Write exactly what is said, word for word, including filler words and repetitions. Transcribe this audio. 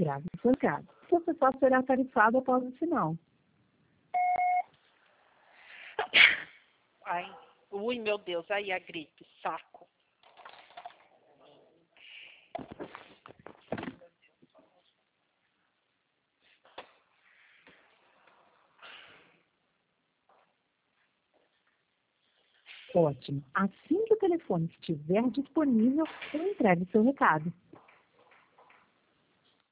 grave seu recado. Você só será tarifado após o sinal. Ai, ui, meu Deus, aí a gripe, saco. Ótimo. Assim que o telefone estiver disponível, eu entregue seu recado.